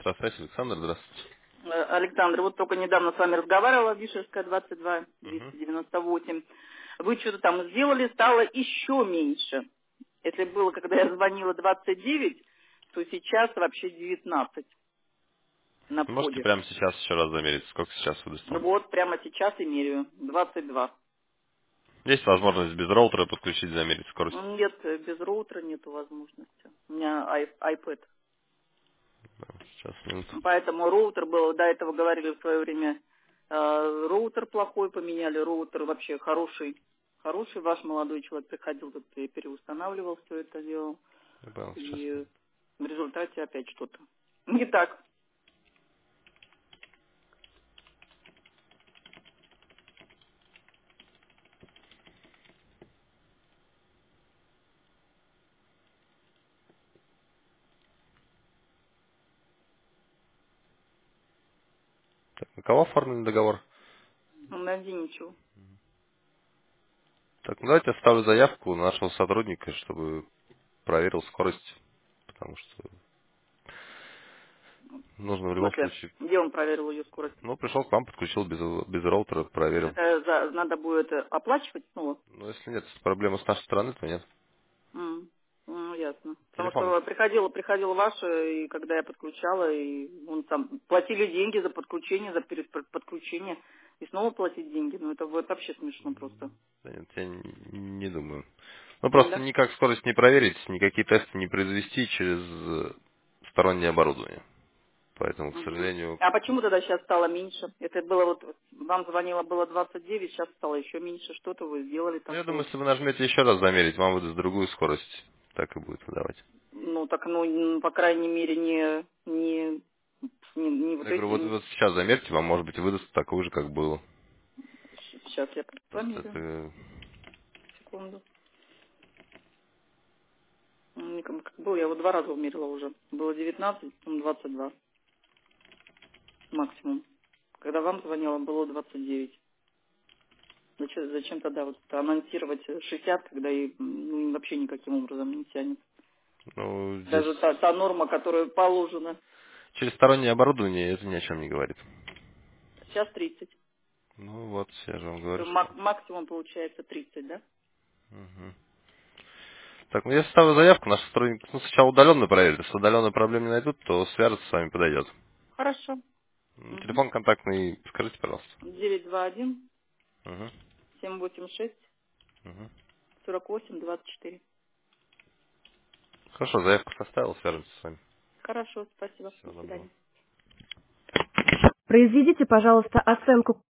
Электросвязь, Александр, здравствуйте. Александр, вот только недавно с вами разговаривала, Вишерская, 22, Угу. 298. Вы что-то там сделали, стало еще меньше. Если было, когда я звонила 29, то сейчас вообще 19 на Можете входе. прямо сейчас еще раз замерить, сколько сейчас выдаст Ну вам? вот, прямо сейчас и меряю. 22. Есть возможность без роутера подключить, замерить скорость? Нет, без роутера нету возможности. У меня iPad. Да, сейчас, минуту. Поэтому роутер был, до этого говорили в свое время, роутер плохой поменяли, роутер вообще хороший. Хороший ваш молодой человек приходил, тут и переустанавливал все это делал. Я понял, сейчас. И в результате опять что-то не так. Так, на кого оформлен договор? Найди ничего. Так, ну давайте оставлю заявку на нашего сотрудника, чтобы проверил скорость, потому что нужно в В любом смысле, случае. где он проверил ее скорость? Ну, пришел к вам, подключил без роутера, проверил. Это надо будет оплачивать снова? Но если нет проблемы с нашей стороны, то нет. Ну, ясно. Потому Телефон. что приходила ваша, и когда я подключала, и он там платили деньги за подключение, за подключение, и снова платить деньги. Ну, это вот вообще смешно просто. Да нет, я не думаю. Ну, просто Да? никак скорость не проверить, никакие тесты не произвести через стороннее оборудование. Поэтому, к Мгм. сожалению, А почему тогда сейчас стало меньше? Это было вот, вам звонило было 29, сейчас стало еще меньше. Что-то вы сделали ну, я думаю, такое. если вы нажмете еще раз замерить, вам выдаст другую скорость. Так и будет выдавать. Ну, так, ну, по крайней мере, не Я вот говорю, эти. вот сейчас замерьте, вам, может быть, выдаст такую же, как было. Сейчас я Просто померю. это... Секунду. Как был, я вот 2 раза умерила уже. Было 19, потом 22 максимум. Когда вам звонила, было 29. Зачем тогда вот анонсировать 60, когда и ну, вообще никаким образом не тянет? Ну, здесь Даже та норма, которая положена. через стороннее оборудование это ни о чем не говорит. Сейчас 30. Ну вот, я же вам говорю, То что... максимум получается 30, да? Мгм. Так, ну я ставлю заявку, наш сотрудник, ну, сначала удаленно проверит. Если удаленно проблем не найдут, то свяжется с вами, подойдет. Хорошо. Угу. Телефон контактный, скажите, пожалуйста. 921 Угу. 786 Угу. 48 24. Хорошо, заявку составил, свяжемся с вами. Хорошо, спасибо. До Всего доброго. свидания. Произведите, пожалуйста, оценку